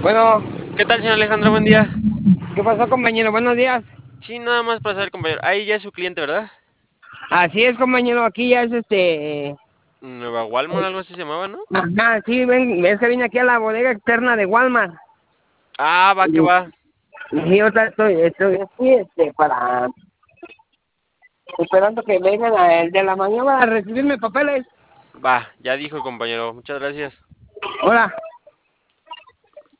Bueno, ¿Qué tal, señor Alejandro? Buen día. ¿qué pasó, compañero? Buenos días. Sí, nada más para saber, compañero. Ahí ya es su cliente, ¿verdad? Así es, compañero, aquí ya es Nueva Walmart, algo así se llamaba, ¿no? Ajá, sí, ven, es que vine aquí a la bodega externa de Walmart. Ah, va que Y, va. y ahorita estoy aquí, para, esperando que vengan el de la mañana a recibirme papeles. Va, ya dijo, compañero. Muchas gracias. Hola.